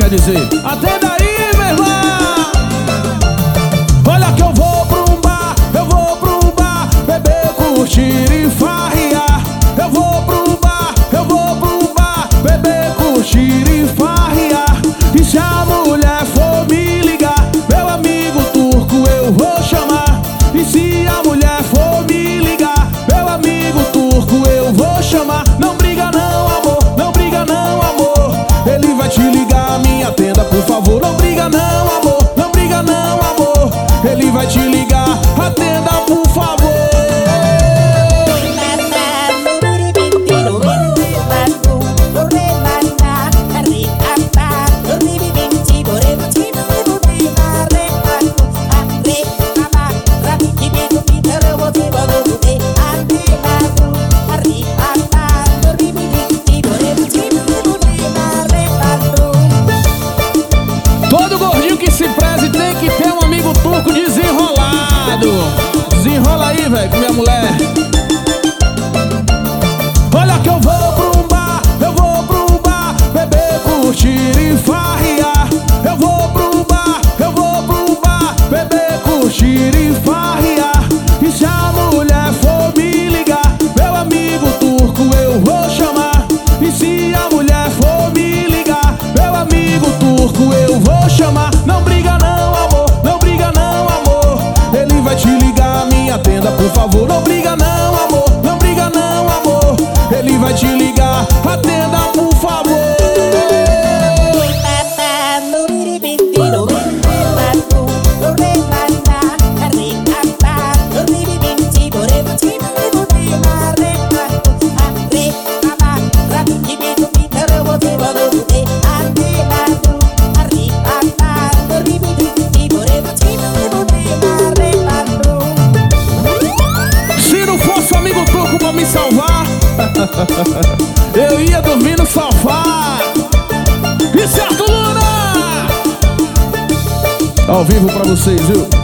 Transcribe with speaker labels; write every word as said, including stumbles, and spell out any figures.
Speaker 1: dizer: atenda aí, meu irmão. Olha que eu vou pra um bar, eu vou pra um bar, beber, curtir e farrear. Eu vou pra um bar, eu vou pra um bar, beber, curtir e farrear. E se a mulher for me ligar, meu amigo turco eu vou chamar. E se a mulher for me ligar, meu amigo turco eu vou chamar. Não briga não, amor, não briga não, amor. Ele vai te ligar, me atenda por favor. Não briga não, amor, não briga não, amor. Ele vai te ligar, atenda por favor. Todo gordinho que se preze tem que ter um amigo turco desenrolado. Desenrola aí, velho, com minha mulher. Olha que eu vou pra um bar, eu vou pra um bar, beber, curtir e farrear. Eu vou pra um bar, eu vou pra um bar, beber, curtir e farrear. E se a mulher for me ligar, meu amigo turco eu vou chamar. E se a mulher for me ligar, meu amigo turco eu vou chamar. Não briga não, amor, não briga não, amor. Ele vai te ligar, me atenda por favor. Não briga não, amor, não briga não, amor. Ele vai te ligar, atenda por favor. Se não fosse o amigo turco pra me salvar, eu ia dormir no sofá. E certo, Luna? Ao vivo pra vocês, viu?